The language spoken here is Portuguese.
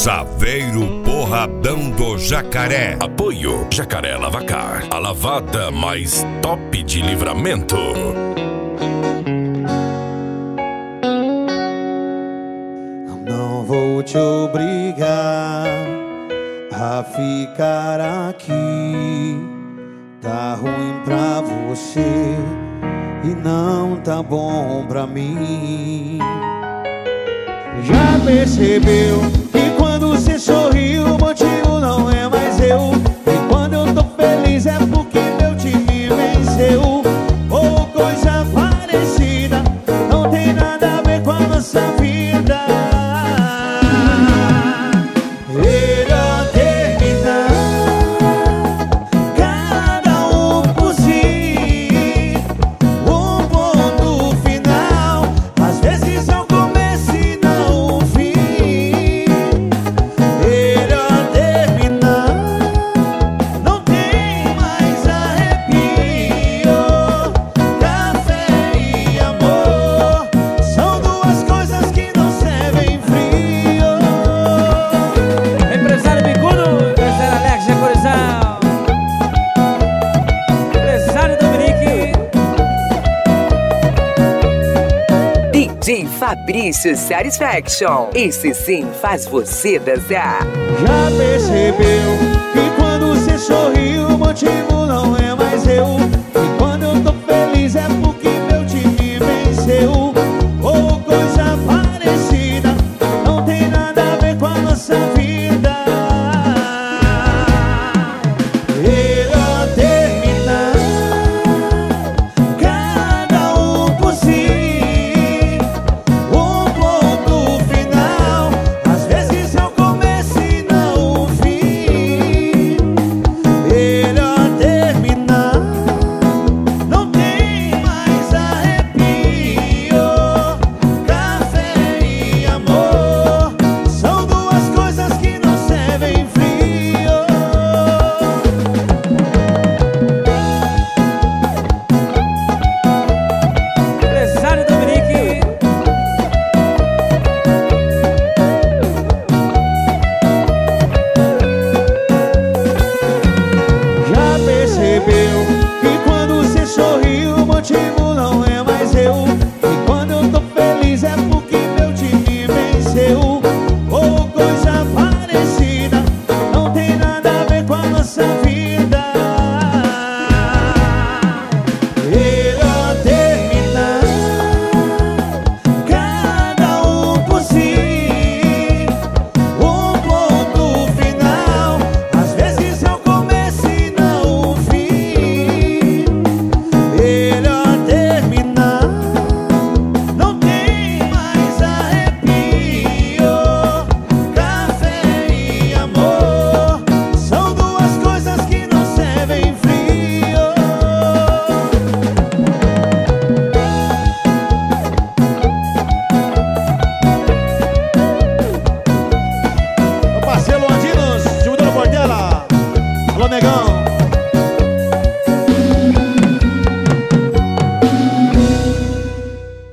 Saveiro Porradão do Jacaré. Apoio Jacaré Lavacar, a lavada mais top de Livramento. Não vou te obrigar a ficar aqui. Tá ruim pra você e não tá bom pra mim. Já percebeu que quando você sorri o motivo não é mais eu? E quando eu tô feliz é porque meu time venceu. Ou coisa parecida, não tem nada a ver com a nossa vida. Melhor terminar, cada um por si. Um ponto final, às vezes é o começo e não o fim. Melhor terminar, não tem mais arrepio. Café e amor são duas coisas que não servem frio. Empresário Bicudo, empresário Alex Jacorizão, empresário Dominique, DJ Fabrício Satisfaction. Esse sim faz você dançar. Já percebeu que quando você sorri o motivo não é mais eu?